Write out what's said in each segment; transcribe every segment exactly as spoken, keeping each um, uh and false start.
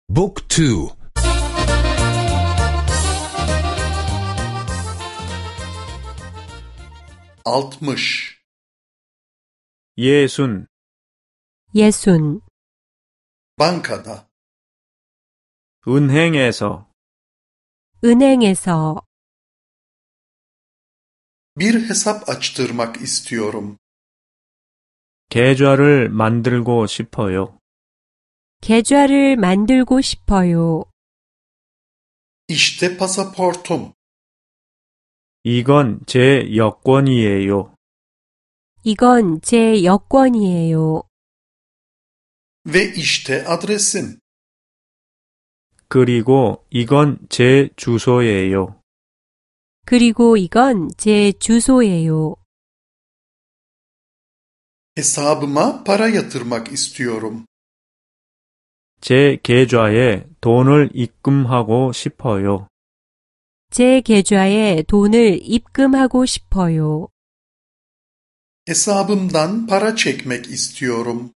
Book two. altmış 예순, 예순, bankada 은행에서, 은행에서, bir hesap açtırmak istiyorum. 계좌를 만들고 싶어요. 계좌를 만들고 싶어요. İşte pasaportum. 이건 제 여권이에요. 이건 제 여권이에요. Ve işte adresim. 그리고 이건 제 주소예요. 그리고 이건 제 주소예요. Hesabıma para yatırmak istiyorum. 제 계좌에 돈을 입금하고 싶어요. 제 계좌에 돈을 입금하고 싶어요. Hesabımdan para çekmek istiyorum.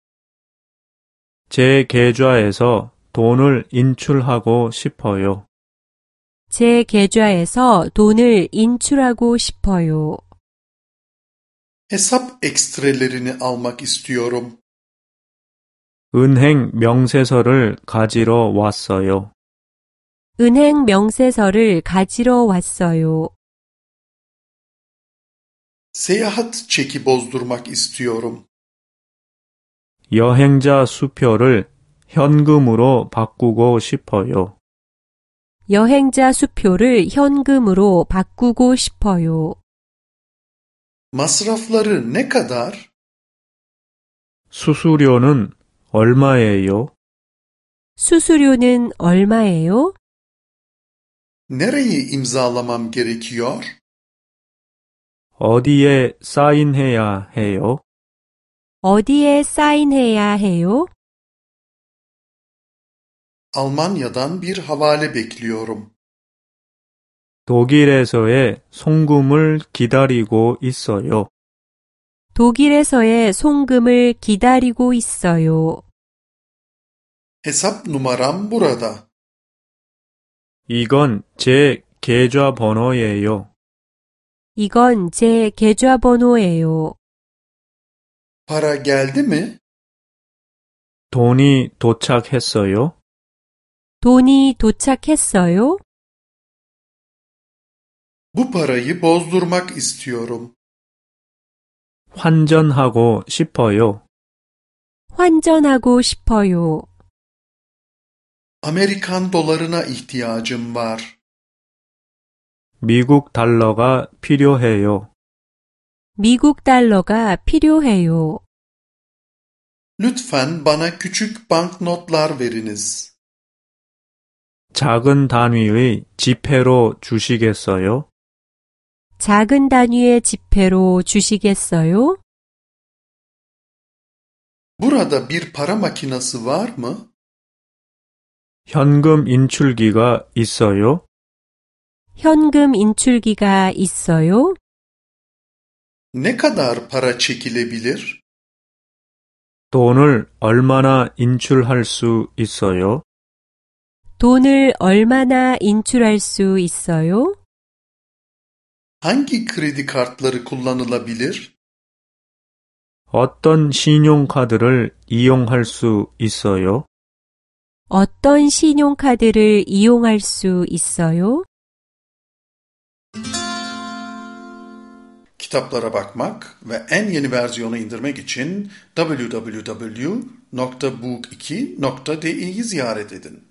제 계좌에서 돈을 인출하고 싶어요. 제 계좌에서 돈을 인출하고 싶어요. Hesap ekstrelerini almak istiyorum. 은행 명세서를 가지러 왔어요. 은행 명세서를 가지러 왔어요. Seyahat çeki bozdurmak istiyorum. 여행자 수표를 현금으로 바꾸고 싶어요. 여행자 수표를 현금으로 바꾸고 싶어요. Masrafları ne kadar? 수수료는 얼마예요? 수수료는 얼마예요? Nereyi imzalamam gerekiyor? 어디에 사인해야 해요? 어디에 사인해야 해요? Almanya'dan bir havale bekliyorum. 독일에서의 송금을 기다리고 있어요. 독일에서의 송금을 기다리고 있어요. Hesap numaram burada. 이건 제 계좌 번호예요. 이건 제 계좌번호예요. Para geldi mi? 돈이 도착했어요? 돈이 도착했어요? Bu parayı bozdurmak istiyorum. 환전하고 싶어요. 환전하고 싶어요. Amerikan dolarına ihtiyacım var. 미국 달러가 필요해요. 미국 달러가 필요해요. Lütfen bana küçük banknotlar veriniz. 작은 단위의 지폐로 주시겠어요? 작은 단위의 지폐로 주시겠어요? Burada bir para makinesi var mı? 현금 인출기가 있어요? 현금 인출기가 있어요? Ne kadar para çekilebilir? 돈을 얼마나 인출할 수 있어요? 돈을 얼마나 인출할 수 있어요? Hangi kredi kartları kullanılabilir? 어떤 신용카드를 이용할 수 있어요? 어떤 신용카드를 이용할 수 있어요? Kitaplara bakmak ve en yeni versiyonu indirmek için double-u double-u double-u nokta book iki nokta de'yi ziyaret edin.